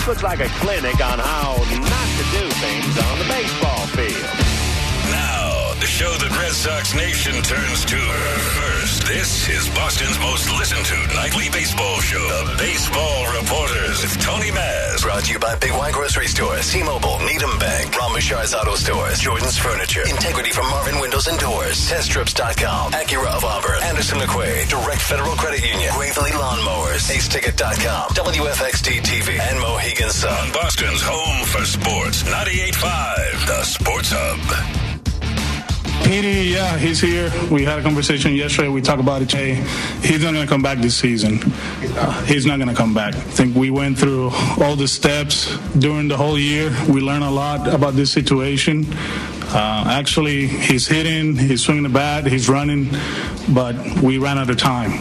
looks like a clinic on how not to do things on the baseball field. Now, the show that Red Sox Nation turns to first. This is Boston's most listened to nightly baseball show, The Baseball Reporters with Tony Maz. Brought to you by Big Y Grocery Stores, T-Mobile, Needham Bank, Ron Bouchard's Auto Stores, Jordan's Furniture, Integrity from Marvin Windows and Doors, TestStrips.com, Acura of Auburn, Anderson McQuaid, Direct Federal Credit Union, Gravely Lawnmowers, AceTicket.com, WFXD TV, and Mohegan Sun. On Boston's home for sports, 98.5, The Sports Hub. Petey, yeah, he's here. We had a conversation yesterday. We talked about it today. He's not going to come back this season. He's not going to come back. I think we went through all the steps during the whole year. We learned a lot about this situation. Actually, he's hitting, he's swinging the bat, he's running, but we ran out of time.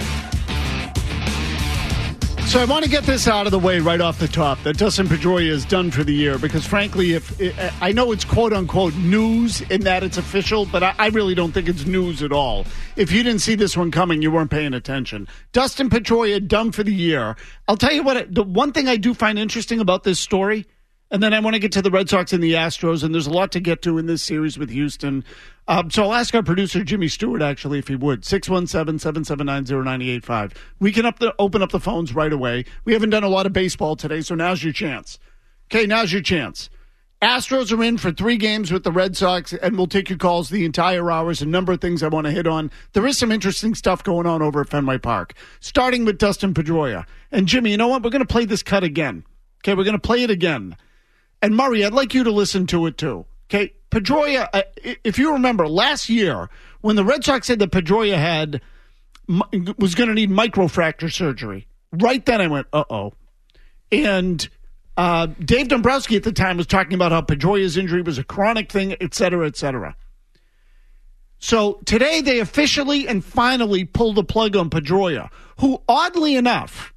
So I want to get this out of the way right off the top, that Dustin Pedroia is done for the year, because frankly, I know it's quote-unquote news in that it's official, but I really don't think it's news at all. If you didn't see this one coming, you weren't paying attention. Dustin Pedroia done for the year. I'll tell you what, the one thing I do find interesting about this story, and then I want to get to the Red Sox and the Astros, and there's a lot to get to in this series with Houston. So I'll ask our producer, Jimmy Stewart, actually, if he would. 617-779-0985. We can open up the phones right away. We haven't done a lot of baseball today, so now's your chance. Okay, now's your chance. Astros are in for 3 games with the Red Sox, and we'll take your calls the entire hour. There's a number of things I want to hit on. There is some interesting stuff going on over at Fenway Park, starting with Dustin Pedroia. And, Jimmy, you know what? We're going to play this cut again. Okay, we're going to play it again. And, Murray, I'd like you to listen to it, too. Okay, Pedroia, if you remember, last year, when the Red Sox said that Pedroia was going to need microfracture surgery, right then I went, uh-oh. And Dave Dombrowski at the time was talking about how Pedroia's injury was a chronic thing, et cetera, et cetera. So today they officially and finally pulled the plug on Pedroia, who, oddly enough,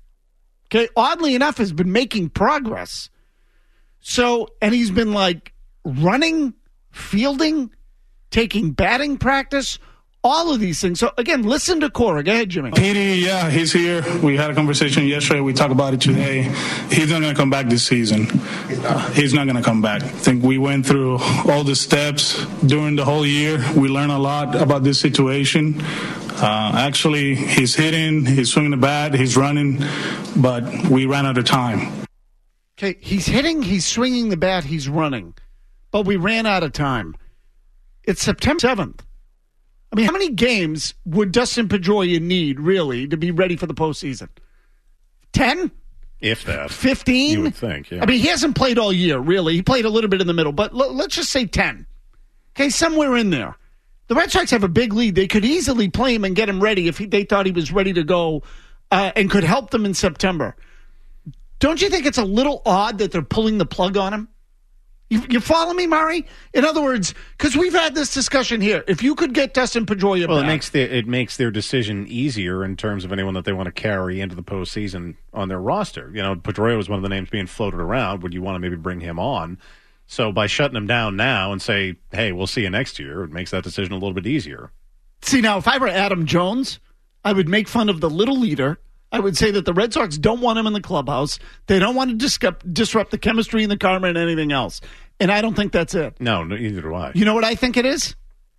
has been making progress. So, and he's been like running, fielding, taking batting practice, all of these things. So, again, listen to Cora. Go ahead, Jimmy. Petey, yeah, he's here. We had a conversation yesterday. We talked about it today. He's not going to come back this season. He's not going to come back. I think we went through all the steps during the whole year. We learned a lot about this situation. Actually, he's hitting, he's swinging the bat, he's running, but we ran out of time. Okay, he's hitting, he's swinging the bat, he's running. But we ran out of time. It's September 7th. I mean, how many games would Dustin Pedroia need, really, to be ready for the postseason? 10? If that. 15? You would think, yeah. I mean, he hasn't played all year, really. He played a little bit in the middle, but let's just say 10. Okay, somewhere in there. The Red Sox have a big lead. They could easily play him and get him ready if they thought he was ready to go and could help them in September. Don't you think it's a little odd that they're pulling the plug on him? You follow me, Murray? In other words, because we've had this discussion here. If you could get Dustin Pedroia back. It makes their decision easier in terms of anyone that they want to carry into the postseason on their roster. You know, Pedroia was one of the names being floated around. Would you want to maybe bring him on? So by shutting him down now and say, hey, we'll see you next year, it makes that decision a little bit easier. See, now, if I were Adam Jones, I would make fun of the little leader. I would say that the Red Sox don't want him in the clubhouse. They don't want to disrupt the chemistry in the karma and anything else. And I don't think that's it. No, neither do I. You know what I think it is?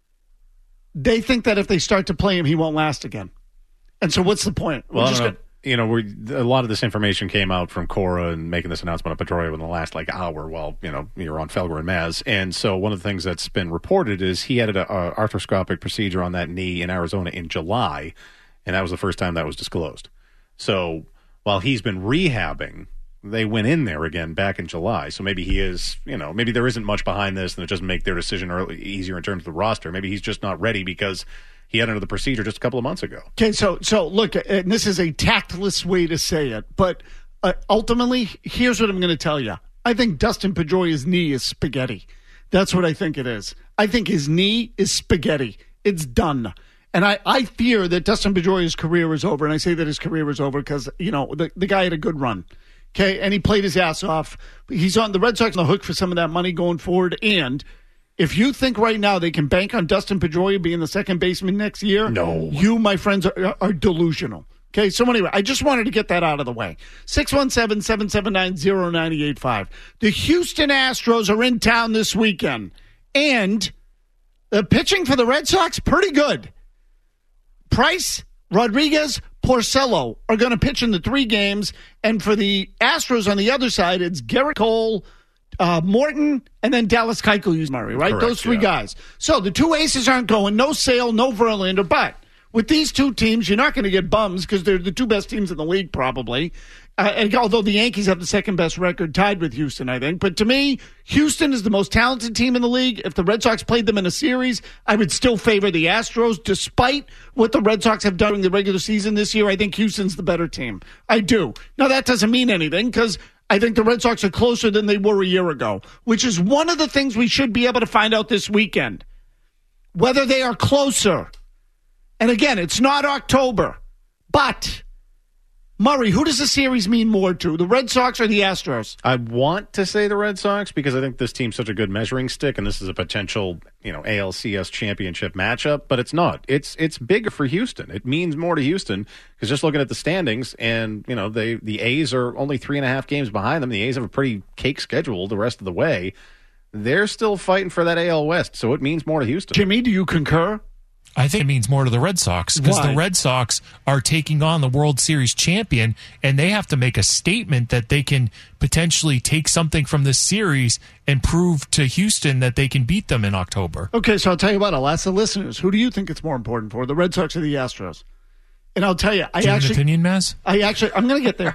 They think that if they start to play him, he won't last again. And so what's the point? Well, a lot of this information came out from Cora and making this announcement of Pedroia in the last hour while, you're on Felger and Maz. And so one of the things that's been reported is he had an arthroscopic procedure on that knee in Arizona in July, and that was the first time that was disclosed. So while he's been rehabbing, they went in there again back in July. So maybe he is, maybe there isn't much behind this and it doesn't make their decision easier in terms of the roster. Maybe he's just not ready because he had another procedure just a couple of months ago. Okay, so look, and this is a tactless way to say it, but ultimately, here's what I'm going to tell you. I think Dustin Pedroia's knee is spaghetti. That's what I think it is. I think his knee is spaghetti. It's done. And I fear that Dustin Pedroia's career is over. And I say that his career is over because, the guy had a good run. Okay, and he played his ass off. He's on the Red Sox on the hook for some of that money going forward. And if you think right now they can bank on Dustin Pedroia being the second baseman next year, no, you, my friends, are delusional. Okay, so anyway, I just wanted to get that out of the way. 617-779-0985. The Houston Astros are in town this weekend, and the pitching for the Red Sox, pretty good. Price, Rodriguez, Porcello are going to pitch in the 3 games, and for the Astros on the other side, it's Garrett Cole, Morton, and then Dallas Keuchel, Murray, right? Correct, those 3 guys. So the 2 aces aren't going. No Sale, no Verlander, but with these 2 teams, you're not going to get bums because they're the 2 best teams in the league, probably. And although the Yankees have the second best record, tied with Houston, I think. But to me, Houston is the most talented team in the league. If the Red Sox played them in a series, I would still favor the Astros. Despite what the Red Sox have done during the regular season this year, I think Houston's the better team. I do. Now, that doesn't mean anything because I think the Red Sox are closer than they were a year ago, which is one of the things we should be able to find out this weekend, whether they are closer. And again, it's not October, but Murray, who does the series mean more to, the Red Sox or the Astros? I want to say the Red Sox because I think this team's such a good measuring stick, and this is a potential, ALCS championship matchup. But it's not. It's bigger for Houston. It means more to Houston because just looking at the standings, and the A's are only 3.5 games behind them. The A's have a pretty cake schedule the rest of the way. They're still fighting for that AL West, so it means more to Houston. Jimmy, do you concur? I think it means more to the Red Sox because the Red Sox are taking on the World Series champion, and they have to make a statement that they can potentially take something from this series and prove to Houston that they can beat them in October. Okay, so I'll tell you what. I'll ask the listeners. Who do you think it's more important for, the Red Sox or the Astros? And I'll tell you. Do you have an opinion, Maz? I'm going to get there.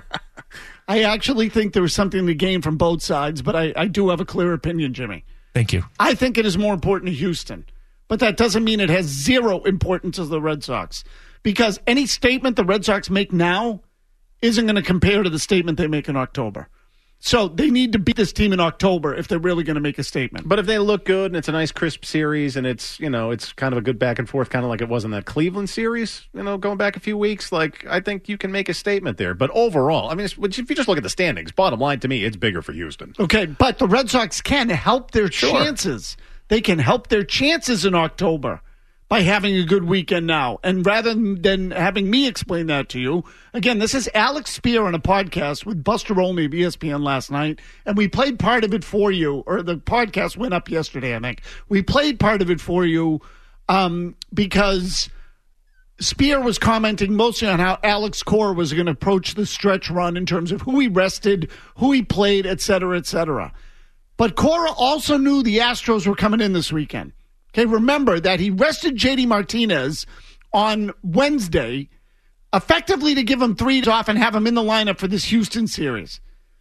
I actually think there was something to gain from both sides, but I do have a clear opinion, Jimmy. Thank you. I think it is more important to Houston. But that doesn't mean it has zero importance to the Red Sox. Because any statement the Red Sox make now isn't going to compare to the statement they make in October. So they need to beat this team in October if they're really going to make a statement. But if they look good and it's a nice crisp series and it's, it's kind of a good back and forth, kind of like it was in that Cleveland series, going back a few weeks, I think you can make a statement there. But overall, if you just look at the standings, bottom line to me, it's bigger for Houston. Okay, but the Red Sox can help their chances. They can help their chances in October by having a good weekend now. And rather than having me explain that to you, again, this is Alex Spear on a podcast with Buster Olney of ESPN last night, and we played part of it for you, or the podcast went up yesterday, I think. We played part of it for you because Spear was commenting mostly on how Alex Cora was going to approach the stretch run in terms of who he rested, who he played, et cetera, et cetera. But Cora also knew the Astros were coming in this weekend. Okay, remember that he rested J.D. Martinez on Wednesday, effectively to give him 3 days off and have him in the lineup for this Houston series.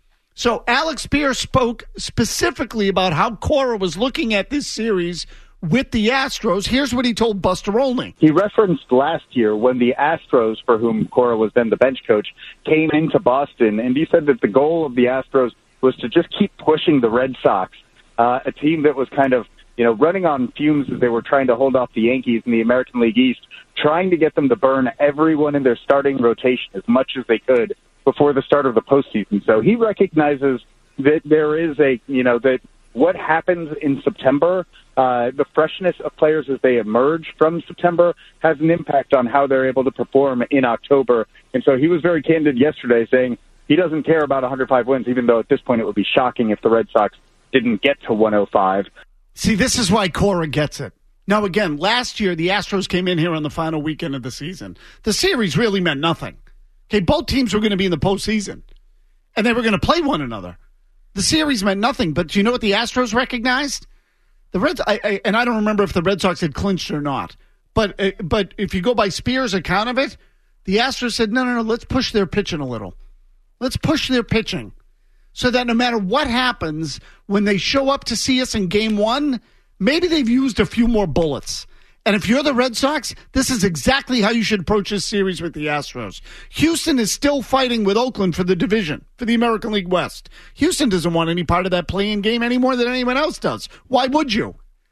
So Alex Spear spoke specifically about how Cora was looking at this series with the Astros. Here's what he told Buster Olney. He referenced last year when the Astros, for whom Cora was then the bench coach, came into Boston, and he said that the goal of the Astros was to just keep pushing the Red Sox, a team that was kind of, running on fumes as they were trying to hold off the Yankees in the American League East, trying to get them to burn everyone in their starting rotation as much as they could before the start of the postseason. So he recognizes that there is that what happens in September, the freshness of players as they emerge from September has an impact on how they're able to perform in October. And so he was very candid yesterday saying, he doesn't care about 105 wins, even though at this point it would be shocking if the Red Sox didn't get to 105. See, this is why Cora gets it. Now, again, last year the Astros came in here on the final weekend of the season. The series really meant nothing. Okay, both teams were going to be in the postseason, and they were going to play one another. The series meant nothing, but do you know what the Astros recognized? The Reds, and I don't remember if the Red Sox had clinched or not, but if you go by Spears' account of it, the Astros said, no, let's push their pitching a little. Let's push their pitching so that no matter what happens, when they show up to see us in game 1, maybe they've used a few more bullets. And if you're the Red Sox, this is exactly how you should approach this series with the Astros. Houston is still fighting with Oakland for the division, for the American League West. Houston doesn't want any part of that play-in game any more than anyone else does. Why would you?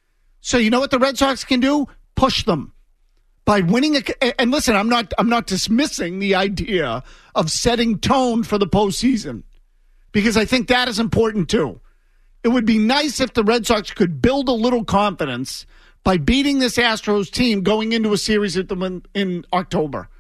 So you know what the Red Sox can do? Push them. By winning and listen, I'm not dismissing the idea of setting tone for the postseason because I think that is important too. It would be nice if the Red Sox could build a little confidence by beating this Astros team going into a series in October.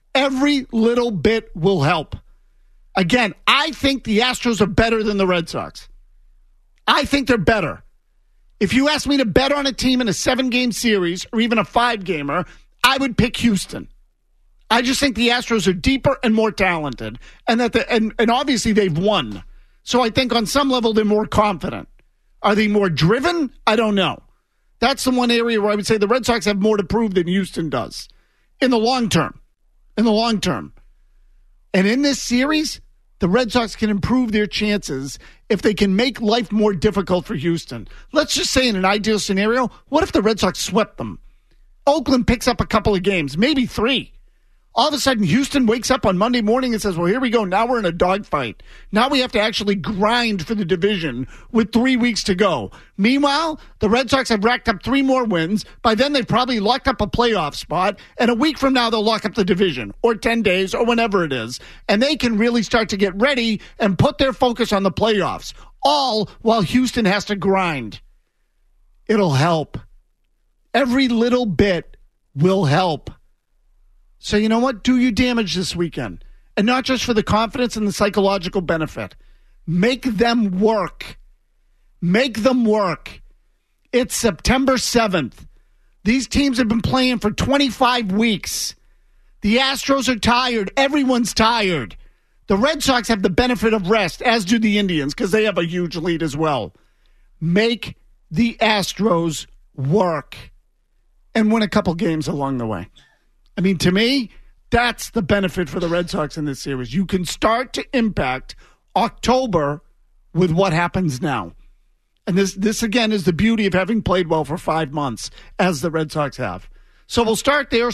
Every little bit will help. Again, I think the Astros are better than the Red Sox. I think they're better. If you ask me to bet on a team in a 7-game series or even a 5-gamer, I would pick Houston. I just think the Astros are deeper and more talented, and and obviously they've won. So I think on some level they're more confident. Are they more driven? I don't know. That's the one area where I would say the Red Sox have more to prove than Houston does in the long term. In the long term. And in this series, the Red Sox can improve their chances if they can make life more difficult for Houston. Let's just say in an ideal scenario, what if the Red Sox swept them? Oakland picks up a couple of games, maybe 3. All of a sudden, Houston wakes up on Monday morning and says, well, here we go. Now we're in a dogfight. Now we have to actually grind for the division with 3 weeks to go. Meanwhile, the Red Sox have racked up 3 more wins. By then, they've probably locked up a playoff spot. And a week from now, they'll lock up the division, or 10 days, or whenever it is. And they can really start to get ready and put their focus on the playoffs, all while Houston has to grind. It'll help. Every little bit will help. So you know what? Do your damage this weekend. And not just for the confidence and the psychological benefit. Make them work. Make them work. It's September 7th. These teams have been playing for 25 weeks. The Astros are tired. Everyone's tired. The Red Sox have the benefit of rest, as do the Indians, because they have a huge lead as well. Make the Astros work and win a couple games along the way. I mean, to me, that's the benefit for the Red Sox in this series. You can start to impact October with what happens now. And this again, is the beauty of having played well for 5 months, as the Red Sox have. So we'll start there,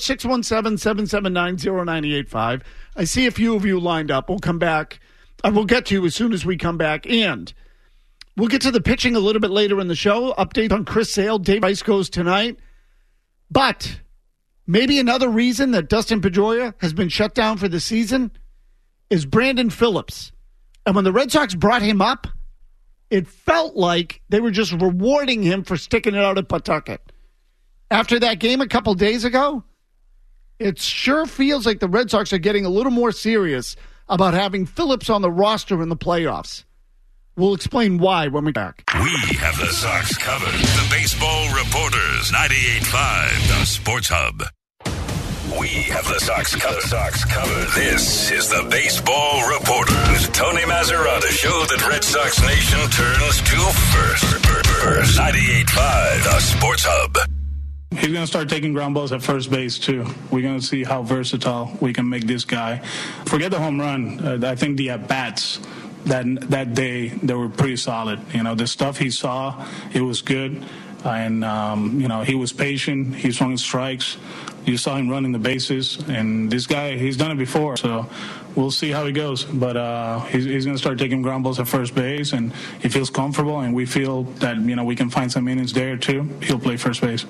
617-779-0985. I see a few of you lined up. We'll come back. We'll get to you as soon as we come back. And we'll get to the pitching a little bit later in the show. Update on Chris Sale. Dave Rice goes tonight. But maybe another reason that Dustin Pedroia has been shut down for the season is Brandon Phillips. And when the Red Sox brought him up, it felt like they were just rewarding him for sticking it out at Pawtucket. After that game a couple days ago, it sure feels like the Red Sox are getting a little more serious about having Phillips on the roster in the playoffs. We'll explain why when we back. We have the Sox covered. The Baseball Reporters, 98.5, the Sports Hub. We have the Sox covered. This is the Baseball Reporters. Tony Mazzara, the show that Red Sox Nation turns to first. 98.5, the Sports Hub. He's going to start taking ground balls at first base, too. We're going to see how versatile we can make this guy. Forget the home run. I think the at-bats that day, they were pretty solid. You know, the stuff he saw, it was good. And, you know, he was patient. He swung strikes. You saw him running the bases. And this guy, he's done it before. So we'll see how he goes. But he's going to start taking ground balls at first base. And he feels comfortable. And we feel that, you know, we can find some innings there, too. He'll play first base.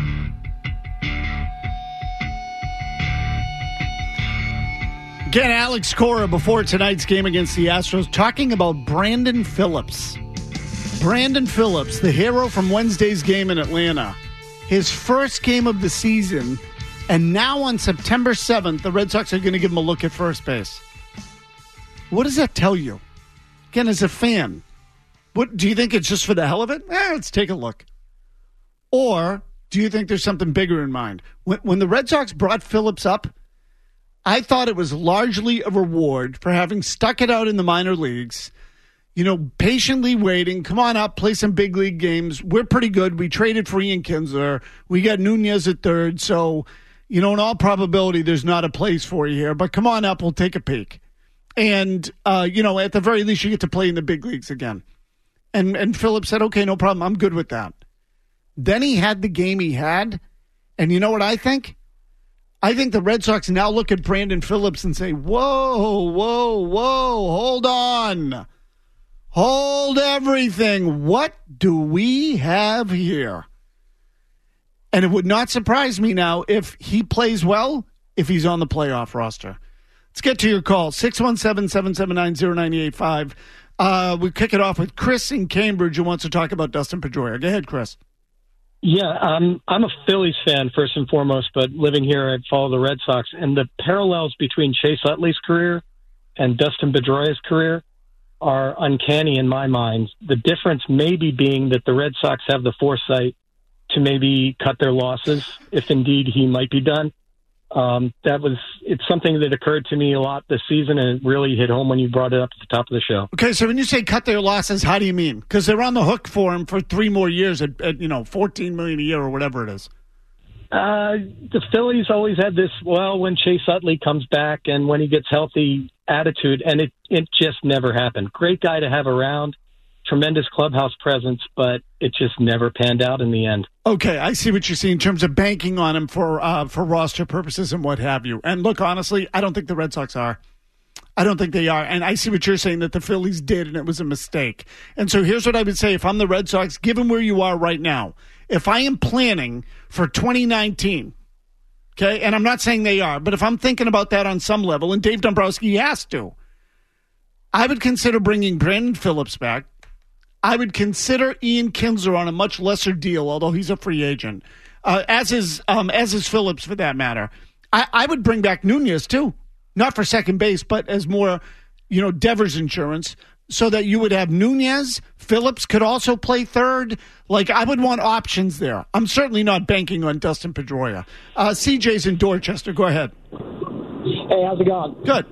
Again, Alex Cora before tonight's game against the Astros talking about Brandon Phillips. Brandon Phillips, the hero from Wednesday's game in Atlanta. His first game of the season, and now on September 7th, the Red Sox are going to give him a look at first base. What does that tell you? Again, as a fan, what do you think it's just for the hell of it? Let's take a look. Or do you think there's something bigger in mind? When the Red Sox brought Phillips up, I thought it was largely a reward for having stuck it out in the minor leagues, you know, patiently waiting. Come on up, play some big league games. We're pretty good. We traded for Ian Kinsler. We got Nunez at third. So, you know, in all probability, there's not a place for you here. But come on up, we'll take a peek. And, you know, at the very least, you get to play in the big leagues again. And Phillips said, okay, no problem. I'm good with that. Then he had the game he had. And you know what I think? I think the Red Sox now look at Brandon Phillips and say, whoa, hold on. Hold everything. What do we have here? And it would not surprise me now if he plays well, if he's on the playoff roster. Let's get to your call, 617-779-0985. We kick it off with Chris in Cambridge who wants to talk about Dustin Pedroia. Go ahead, Chris. Yeah, I'm a Phillies fan first and foremost, but living here, I follow the Red Sox. And the parallels between Chase Utley's career and Dustin Pedroia's career are uncanny in my mind. The difference maybe being that the Red Sox have the foresight to maybe cut their losses if indeed he might be done. It's something that occurred to me a lot this season, and it really hit home when you brought it up at the top of the show. Okay, so when you say cut their losses, how do you mean? Because they're on the hook for him for 3 more years at $14 million a year or whatever it is. The Phillies always had this, when Chase Utley comes back and when he gets healthy attitude, and it just never happened. Great guy to have around, tremendous clubhouse presence, but it just never panned out in the end. Okay, I see what you're saying in terms of banking on him for roster purposes and what have you. And look, honestly, I don't think the Red Sox are. I don't think they are. And I see what you're saying, that the Phillies did, and it was a mistake. And so here's what I would say. If I'm the Red Sox, given where you are right now, if I am planning for 2019, okay, and I'm not saying they are, but if I'm thinking about that on some level, and Dave Dombrowski has to, I would consider bringing Brandon Phillips back. I would consider Ian Kinsler on a much lesser deal, although he's a free agent, as is Phillips for that matter. I would bring back Nunez too, not for second base, but as more, Devers insurance, so that you would have Nunez. Phillips could also play third. Like, I would want options there. I'm certainly not banking on Dustin Pedroia. CJ's in Dorchester. Go ahead. Hey, how's it going? Good.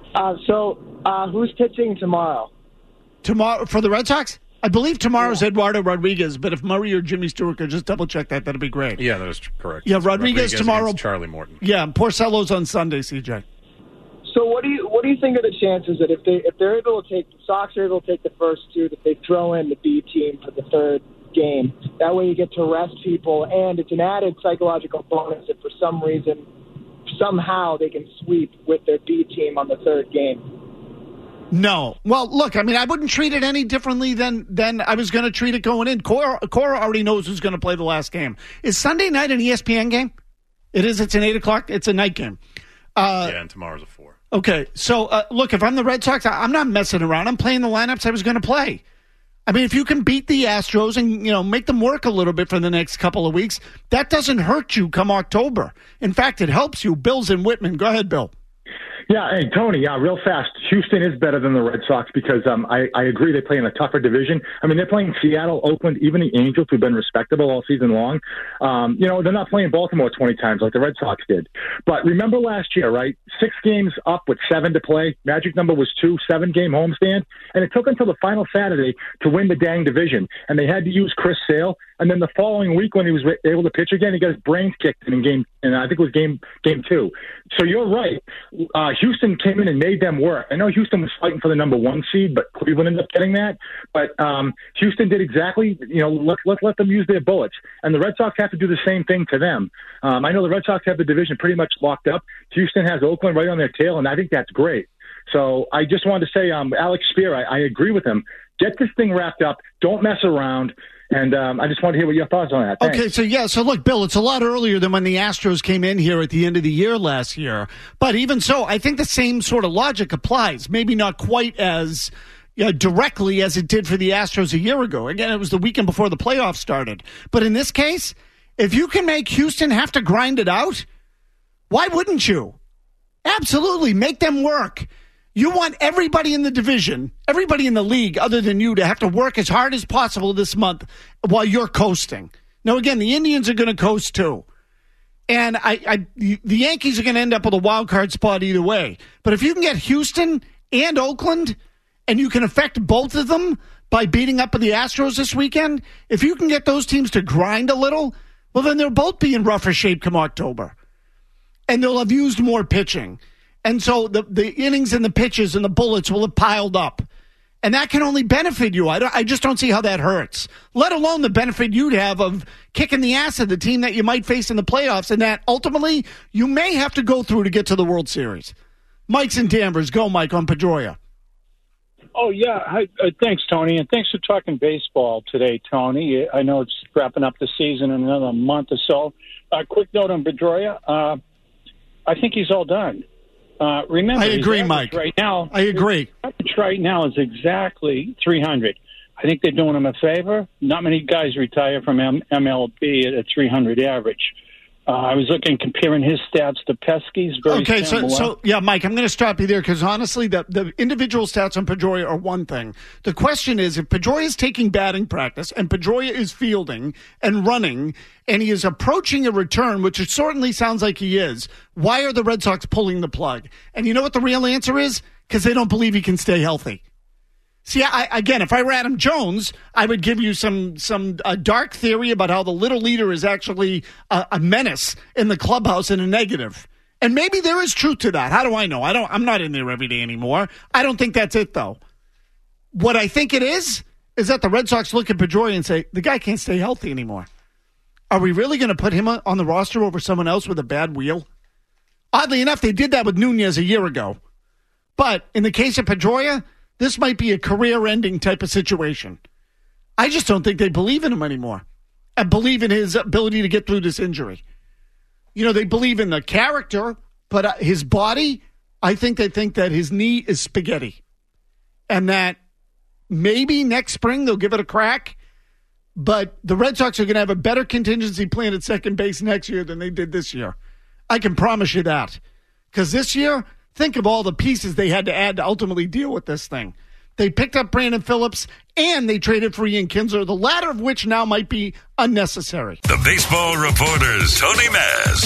Who's pitching tomorrow? Tomorrow for the Red Sox? I believe tomorrow's Eduardo Rodriguez, but if Murray or Jimmy Stewart could just double-check that'd be great. Yeah, that is correct. Yeah, Rodriguez tomorrow. Charlie Morton. Yeah, Porcello's on Sunday, CJ. So what do you think of the chances that if they're able to take, the Sox are able to take the first 2, that they throw in the B team for the third game? That way you get to rest people, and it's an added psychological bonus if for some reason, somehow they can sweep with their B team on the third game. No. Well, look, I mean, I wouldn't treat it any differently than I was going to treat it going in. Cora already knows who's going to play the last game. Is Sunday night an ESPN game? It is. It's an 8 o'clock. It's a night game. And tomorrow's a 4. Okay. So, look, if I'm the Red Sox, I'm not messing around. I'm playing the lineups I was going to play. I mean, if you can beat the Astros and, make them work a little bit for the next couple of weeks, that doesn't hurt you come October. In fact, it helps you. Bill's in Whitman. Go ahead, Bill. Yeah, hey, Tony, real fast. Houston is better than the Red Sox because I agree they play in a tougher division. I mean, they're playing Seattle, Oakland, even the Angels, who've been respectable all season long. They're not playing Baltimore 20 times like the Red Sox did. But remember last year, right? 6 games up with 7 to play. Magic number was 2, 7-game homestand. And it took until the final Saturday to win the dang division. And they had to use Chris Sale. And then the following week when he was able to pitch again, he got his brains kicked in game, and I think it was game 2. So you're right. Houston came in and made them work. I know Houston was fighting for the number 1 seed, but Cleveland ended up getting that. But Houston did exactly, let's let them use their bullets. And the Red Sox have to do the same thing to them. I know the Red Sox have the division pretty much locked up. Houston has Oakland right on their tail, and I think that's great. So I just wanted to say, Alex Spear, I agree with him. Get this thing wrapped up. Don't mess around. And I just want to hear what your thoughts on that. Thanks. Okay, so look, Bill, it's a lot earlier than when the Astros came in here at the end of the year last year. But even so, I think the same sort of logic applies. Maybe not quite as directly as it did for the Astros a year ago. Again, it was the weekend before the playoffs started. But in this case, if you can make Houston have to grind it out, why wouldn't you? Absolutely, make them work. You want everybody in the division, everybody in the league other than you to have to work as hard as possible this month while you're coasting. Now, again, the Indians are going to coast too. And the Yankees are going to end up with a wild card spot either way. But if you can get Houston and Oakland and you can affect both of them by beating up the Astros this weekend, if you can get those teams to grind a little, well, then they'll both be in rougher shape come October. And they'll have used more pitching. And so the innings and the pitches and the bullets will have piled up. And that can only benefit you. I just don't see how that hurts, let alone the benefit you'd have of kicking the ass of the team that you might face in the playoffs and that ultimately you may have to go through to get to the World Series. Mike's in Danvers. Go, Mike, on Pedroia. Oh, yeah. Hi, thanks, Tony. And thanks for talking baseball today, Tony. I know it's wrapping up the season in another month or so. Quick note on Pedroia. I think he's all done. Remember, I agree, Mike. Right now, I agree. His average right now is exactly 300. I think they're doing him a favor. Not many guys retire from MLB at a 300 average. I was comparing his stats to Pesky's. Okay, so yeah, Mike, I'm going to stop you there because honestly, the individual stats on Pedroia are one thing. The question is, if Pedroia is taking batting practice and Pedroia is fielding and running and he is approaching a return, which it certainly sounds like he is, why are the Red Sox pulling the plug? And you know what the real answer is? Because they don't believe he can stay healthy. See, again, if I were Adam Jones, I would give you some dark theory about how the little leader is actually a menace in the clubhouse and a negative. And maybe there is truth to that. How do I know? I'm not in there every day anymore. I don't think that's it, though. What I think it is that the Red Sox look at Pedroia and say, the guy can't stay healthy anymore. Are we really going to put him on the roster over someone else with a bad wheel? Oddly enough, they did that with Nunez a year ago. But in the case of Pedroia, this might be a career-ending type of situation. I just don't think they believe in him anymore. I believe in his ability to get through this injury. You know, they believe in the character, but his body, I think they think that his knee is spaghetti. And that maybe next spring they'll give it a crack, but the Red Sox are going to have a better contingency plan at second base next year than they did this year. I can promise you that. Because this year, think of all the pieces they had to add to ultimately deal with this thing. They picked up Brandon Phillips, and they traded for Ian Kinsler, the latter of which now might be unnecessary. The Baseball Reporters, Tony Maz,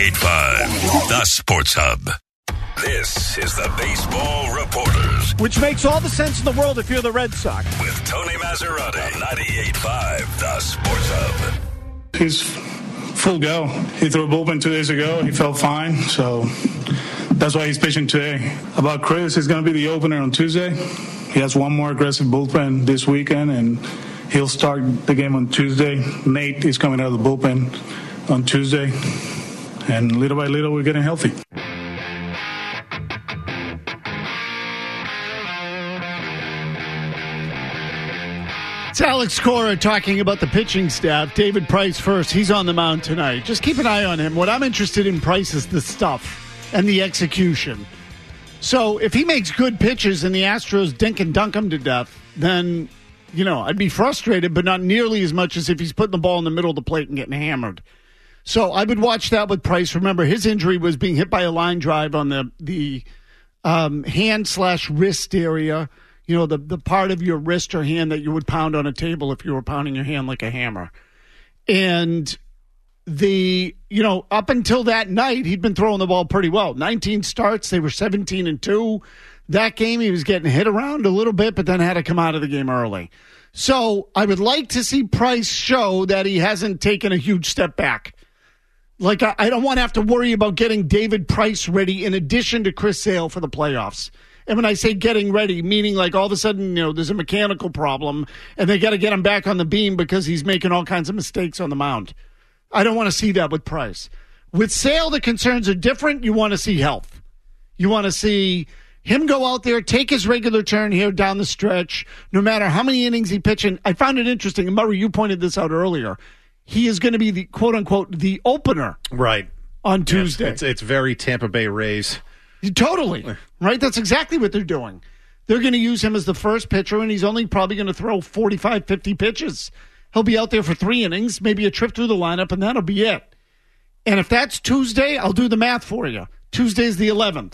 98.5, the Sports Hub. This is the Baseball Reporters. Which makes all the sense in the world if you're the Red Sox. With Tony Maserati, 98.5, the Sports Hub. He's full go. He threw a bullpen 2 days ago. He felt fine, so that's why he's pitching today. About Chris, he's going to be the opener on Tuesday. He has one more aggressive bullpen this weekend, and he'll start the game on Tuesday. Nate is coming out of the bullpen on Tuesday, and little by little, we're getting healthy. It's Alex Cora talking about the pitching staff. David Price first. He's on the mound tonight. Just keep an eye on him. What I'm interested in Price is the stuff and the execution. So if he makes good pitches and the Astros dink and dunk him to death, then, you know, I'd be frustrated, but not nearly as much as if he's putting the ball in the middle of the plate and getting hammered. So I would watch that with Price. Remember, his injury was being hit by a line drive on the hand/wrist area. You know, the part of your wrist or hand that you would pound on a table if you were pounding your hand like a hammer. And up until that night, he'd been throwing the ball pretty well. 19 starts, they were 17-2. That game, he was getting hit around a little bit, but then had to come out of the game early. So I would like to see Price show that he hasn't taken a huge step back. Like, I don't want to have to worry about getting David Price ready in addition to Chris Sale for the playoffs. And when I say getting ready, meaning like all of a sudden, you know, there's a mechanical problem and they got to get him back on the beam because he's making all kinds of mistakes on the mound. I don't want to see that with Price. With Sale, the concerns are different. You want to see health. You want to see him go out there, take his regular turn here down the stretch, no matter how many innings he pitched. And I found it interesting, and Murray, you pointed this out earlier. He is going to be the quote-unquote the opener on Tuesday. Yes, it's very Tampa Bay Rays. Totally. Right? That's exactly what they're doing. They're going to use him as the first pitcher, and he's only probably going to throw 45, 50 pitches. He'll be out there for 3 innings, maybe a trip through the lineup, and that'll be it. And if that's Tuesday, I'll do the math for you. Tuesday's the 11th.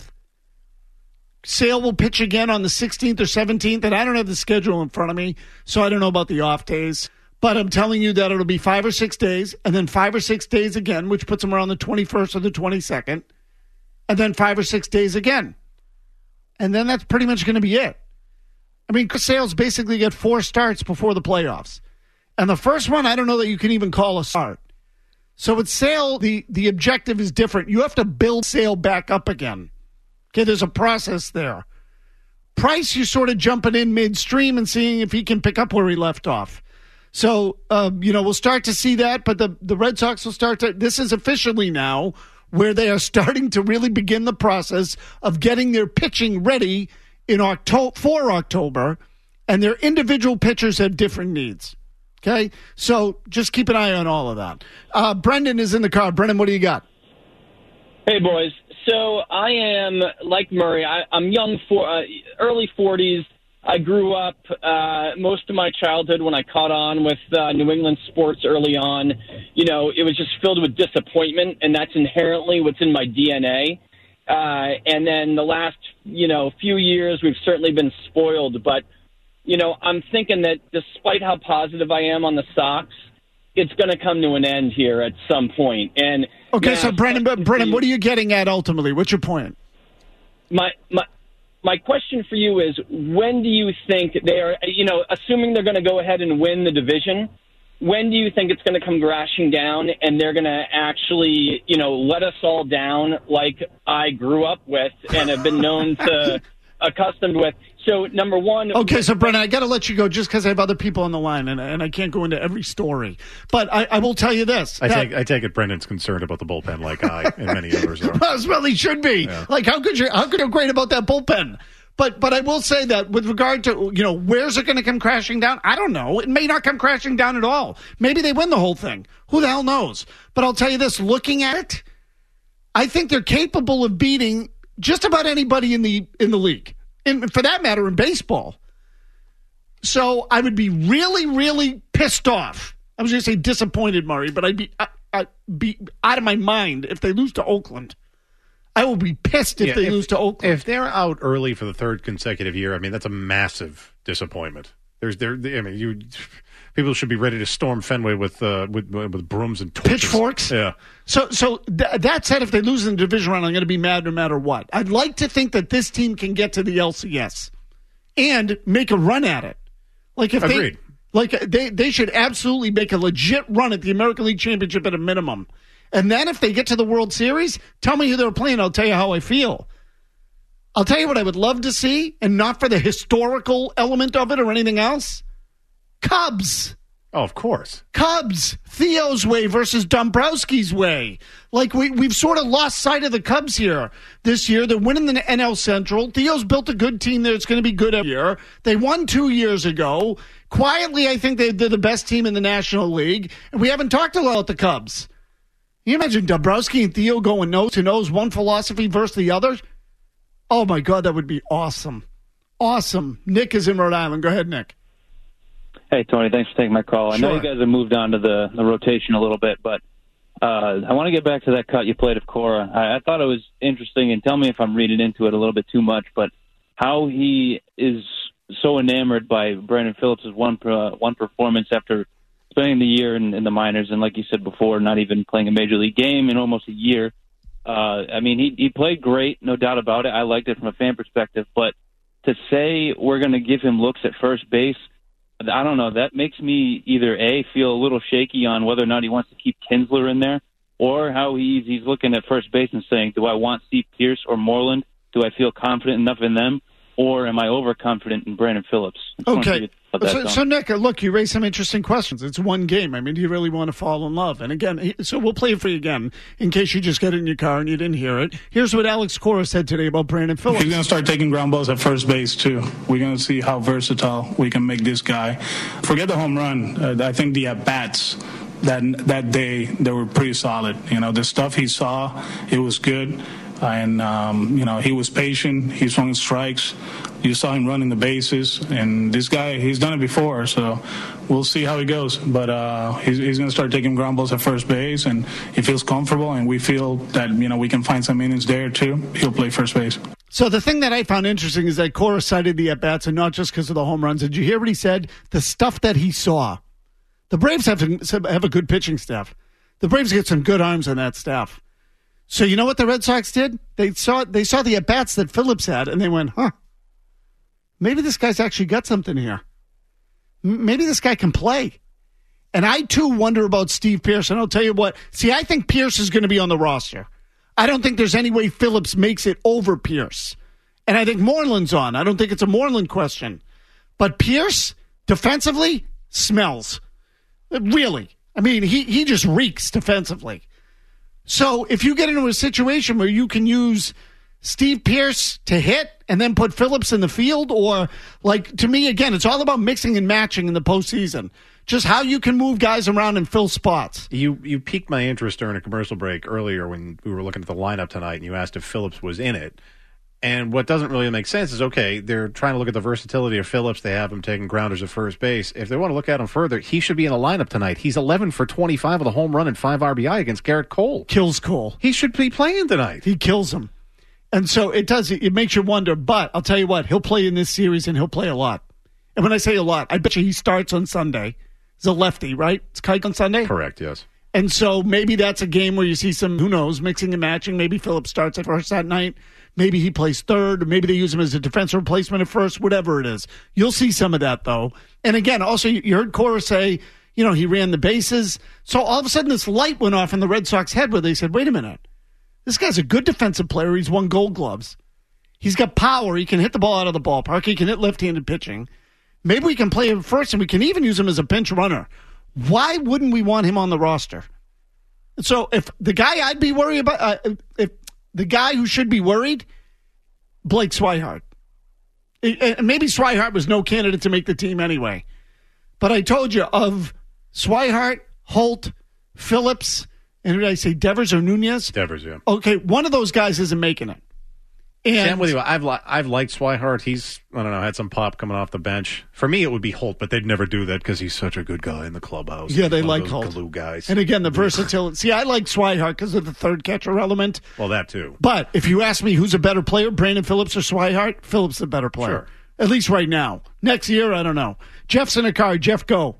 Sale will pitch again on the 16th or 17th, and I don't have the schedule in front of me, so I don't know about the off days. But I'm telling you that it'll be 5 or 6 days, and then 5 or 6 days again, which puts him around the 21st or the 22nd. And then 5 or 6 days again. And then that's pretty much going to be it. I mean, Chris Sale's basically got 4 starts before the playoffs. And the first one, I don't know that you can even call a start. So with Sale, the objective is different. You have to build Sale back up again. Okay, there's a process there. Price, you're sort of jumping in midstream and seeing if he can pick up where he left off. So, we'll start to see that, but the Red Sox will start to, this is officially now, where they are starting to really begin the process of getting their pitching ready for October, and their individual pitchers have different needs. Okay? So just keep an eye on all of that. Brendan is in the car. Brendan, what do you got? Hey, boys. So I am, like Murray, I'm young, early 40s. I grew up most of my childhood when I caught on with New England sports early on. It was just filled with disappointment, and that's inherently what's in my DNA. And then the last, few years, we've certainly been spoiled. But, I'm thinking that despite how positive I am on the Sox, it's going to come to an end here at some point. And okay, so Brennan, what are you getting at ultimately? What's your point? My question for you is, when do you think they are, assuming they're going to go ahead and win the division, when do you think it's going to come crashing down and they're going to actually, let us all down like I grew up with and have been known to accustomed with? So, number one. Okay, so Brennan, I got to let you go just because I have other people on the line and I can't go into every story. But I will tell you this. I take it Brendan's concerned about the bullpen like I and many others are. Well, he should be. Yeah. Like, how could you grade about that bullpen? But I will say that with regard to, where's it going to come crashing down? I don't know. It may not come crashing down at all. Maybe they win the whole thing. Who the hell knows? But I'll tell you this, looking at it, I think they're capable of beating just about anybody in the league. And for that matter, in baseball. So I would be really, really pissed off. I was going to say disappointed, Murray, but I'd be out of my mind if they lose to Oakland. I will be pissed if they lose to Oakland. If they're out early for the third consecutive year, that's a massive disappointment. People should be ready to storm Fenway with brooms and torches. Pitchforks? Yeah. So that said, if they lose in the division round, I'm going to be mad no matter what. I'd like to think that this team can get to the LCS and make a run at it. Agreed. They should absolutely make a legit run at the American League Championship at a minimum. And then if they get to the World Series, tell me who they're playing. I'll tell you how I feel. I'll tell you what I would love to see, and not for the historical element of it or anything else. Cubs. Oh, of course. Cubs. Theo's way versus Dombrowski's way. We've sort of lost sight of the Cubs here this year. They're winning the NL Central. Theo's built a good team there. It's going to be good every year. They won 2 years ago. Quietly, I think they're the best team in the National League. And we haven't talked a lot about the Cubs. Can you imagine Dombrowski and Theo going nose to nose, one philosophy versus the other? Oh, my God, that would be awesome. Awesome. Nick is in Rhode Island. Go ahead, Nick. Hey, Tony, thanks for taking my call. I know you guys have moved on to the rotation a little bit, but I want to get back to that cut you played of Cora. I thought it was interesting, and tell me if I'm reading into it a little bit too much, but how he is so enamored by Brandon Phillips' one performance after spending the year in the minors, and like you said before, not even playing a major league game in almost a year. He played great, no doubt about it. I liked it from a fan perspective, but to say we're going to give him looks at first base, I don't know. That makes me either A, feel a little shaky on whether or not he wants to keep Kinsler in there, or how he's looking at first base and saying, do I want Steve Pearce or Moreland? Do I feel confident enough in them? Or am I overconfident in Brandon Phillips? Okay. So, Nick, look, you raised some interesting questions. It's one game. Do you really want to fall in love? And again, so we'll play it for you again in case you just get in your car and you didn't hear it. Here's what Alex Cora said today about Brandon Phillips. He's going to start taking ground balls at first base, too. We're going to see how versatile we can make this guy. Forget the home run. I think the at-bats that day, they were pretty solid. The stuff he saw, it was good. And, he was patient. He swung strikes. You saw him running the bases. And this guy, he's done it before. So we'll see how he goes. But he's going to start taking ground balls at first base. And he feels comfortable. And we feel that, we can find some innings there, too. He'll play first base. So the thing that I found interesting is that Cora cited the at-bats, and not just because of the home runs. Did you hear what he said? The stuff that he saw. The Braves have a good pitching staff. The Braves get some good arms on that staff. So you know what the Red Sox did? They saw the at-bats that Phillips had, and they went, maybe this guy's actually got something here. Maybe this guy can play. And I, too, wonder about Steve Pearce, and I'll tell you what. See, I think Pearce is going to be on the roster. I don't think there's any way Phillips makes it over Pearce. And I think Moreland's on. I don't think it's a Moreland question. But Pearce, defensively, smells. Really. He just reeks defensively. So if you get into a situation where you can use Steve Pearce to hit and then put Phillips in the field, or to me, again, it's all about mixing and matching in the postseason. Just how you can move guys around and fill spots. You piqued my interest during a commercial break earlier when we were looking at the lineup tonight, and you asked if Phillips was in it. And what doesn't really make sense is, okay, they're trying to look at the versatility of Phillips. They have him taking grounders at first base. If they want to look at him further, he should be in the lineup tonight. He's 11 for 25 with a home run and 5 RBI against Garrett Cole. Kills Cole. He should be playing tonight. He kills him. And so it makes you wonder, but I'll tell you what, he'll play in this series and he'll play a lot. And when I say a lot, I bet you he starts on Sunday. He's a lefty, right? It's Kike on Sunday? Correct, yes. And so maybe that's a game where you see some, who knows, mixing and matching. Maybe Phillips starts at first that night. Maybe he plays third. Or maybe they use him as a defensive replacement at first, whatever it is. You'll see some of that, though. And again, also, you heard Cora say, he ran the bases. So all of a sudden, this light went off in the Red Sox head where they said, wait a minute. This guy's a good defensive player. He's won Gold Gloves. He's got power. He can hit the ball out of the ballpark. He can hit left-handed pitching. Maybe we can play him first, and we can even use him as a pinch runner. Why wouldn't we want him on the roster? So if the guy I'd be worried about, if the guy who should be worried, Blake Swihart. Maybe Swihart was no candidate to make the team anyway. But I told you, of Swihart, Holt, Phillips, and who did I say, Devers or Nunez? Devers, yeah. Okay, one of those guys isn't making it. And I'm with you. I've liked Swihart. He's, I don't know, had some pop coming off the bench. For me, it would be Holt, but they'd never do that because he's such a good guy in the clubhouse. Yeah, they He's one like of those Holt. glue guys. And again, the versatility. See, I like Swihart because of the third catcher element. Well, that too. But if you ask me who's a better player, Brandon Phillips or Swihart, Phillips the better player. Sure. At least right now. Next year, I don't know. Jeff's in a car. Jeff, go.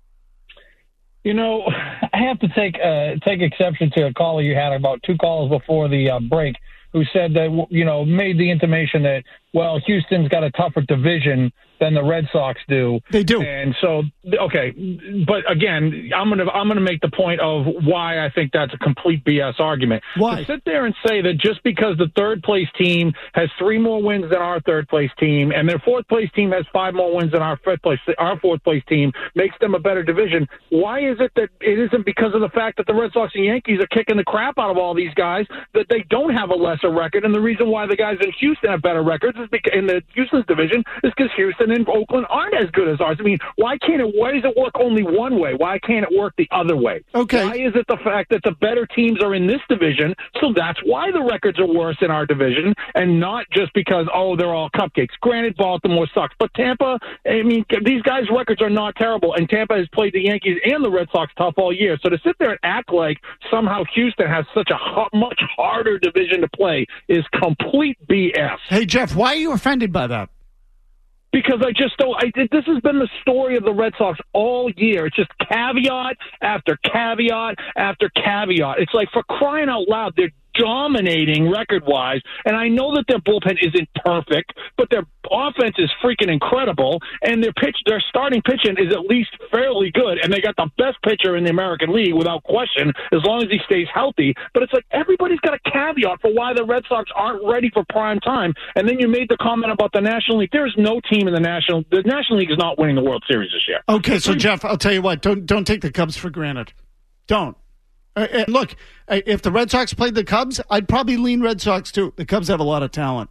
I have to take exception to a caller you had about 2 calls before the break who said that, made the intimation that, well, Houston's got a tougher division than the Red Sox do. They do. And so, okay. But again, I'm gonna make the point of why I think that's a complete BS argument. Why? To sit there and say that just because the third place team has 3 more wins than our third place team and their fourth place team has 5 more wins than our fourth place team makes them a better division. Why is it that it isn't because of the fact that the Red Sox and Yankees are kicking the crap out of all these guys, that they don't have a lesser record? And the reason why the guys in Houston have better records is because in the Houston's division is because Houston and Oakland aren't as good as ours. I mean, why does it work only one way? Why can't it work the other way? Okay. Why is it the fact that the better teams are in this division, so that's why the records are worse in our division, and not just because, they're all cupcakes. Granted, Baltimore sucks, but Tampa, these guys' records are not terrible, and Tampa has played the Yankees and the Red Sox tough all year. So to sit there and act like somehow Houston has such a much harder division to play is complete BS. Hey, Jeff, why are you offended by that? Because I just don't. This has been the story of the Red Sox all year. It's just caveat after caveat after caveat. It's like, for crying out loud, they're dominating record-wise, and I know that their bullpen isn't perfect, but their offense is freaking incredible, and their starting pitching is at least fairly good, and they got the best pitcher in the American League without question, as long as he stays healthy. But it's like everybody's got a caveat for why the Red Sox aren't ready for prime time. And then you made the comment about the National League. There's no team in the National League is not winning the World Series this year. Okay, so Jeff, I'll tell you what, don't take the Cubs for granted. Don't. And look, if the Red Sox played the Cubs, I'd probably lean Red Sox too. The Cubs have a lot of talent.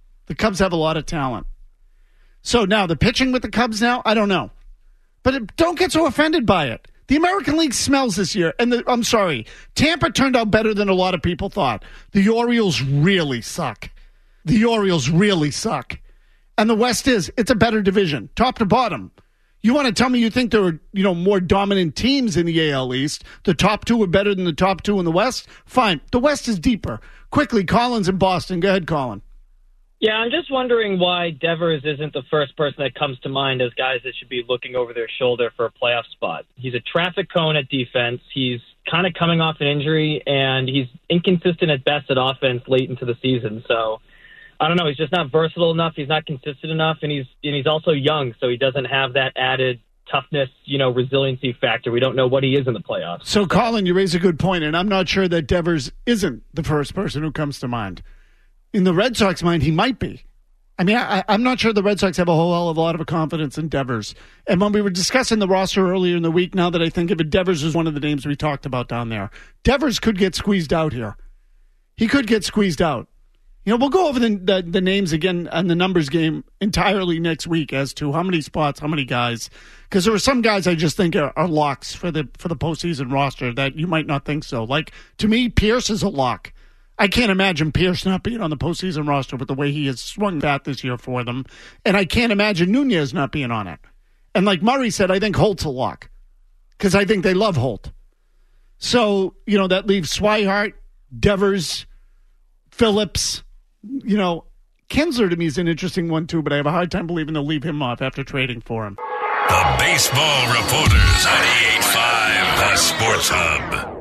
So now the pitching with the Cubs now, I don't know. But don't get so offended by it. The American League smells this year. And I'm sorry, Tampa turned out better than a lot of people thought. The Orioles really suck. And the West it's a better division, top to bottom. You want to tell me you think there are, more dominant teams in the AL East? The top 2 are better than the top 2 in the West? Fine. The West is deeper. Quickly, Colin's in Boston. Go ahead, Colin. Yeah, I'm just wondering why Devers isn't the first person that comes to mind as guys that should be looking over their shoulder for a playoff spot. He's a traffic cone at defense. He's kind of coming off an injury, and he's inconsistent at best at offense late into the season. So I don't know. He's just not versatile enough. He's not consistent enough, and he's also young, so he doesn't have that added toughness, resiliency factor. We don't know what he is in the playoffs. So, Colin, you raise a good point, and I'm not sure that Devers isn't the first person who comes to mind. In the Red Sox mind, he might be. I mean, I'm not sure the Red Sox have a whole hell of a lot of confidence in Devers. And when we were discussing the roster earlier in the week, now that I think of it, Devers is one of the names we talked about down there. Devers could get squeezed out here. He could get squeezed out. We'll go over the names again on the numbers game entirely next week as to how many spots, how many guys. Because there are some guys I just think are locks for the postseason roster that you might not think so. Like, to me, Pierce is a lock. I can't imagine Pierce not being on the postseason roster with the way he has swung bat this year for them. And I can't imagine Nunez not being on it. And like Murray said, I think Holt's a lock because I think they love Holt. So, that leaves Swihart, Devers, Phillips. Kinsler to me is an interesting one too, but I have a hard time believing they'll leave him off after trading for him. The Baseball Reporters, 98.5 The Sports Hub.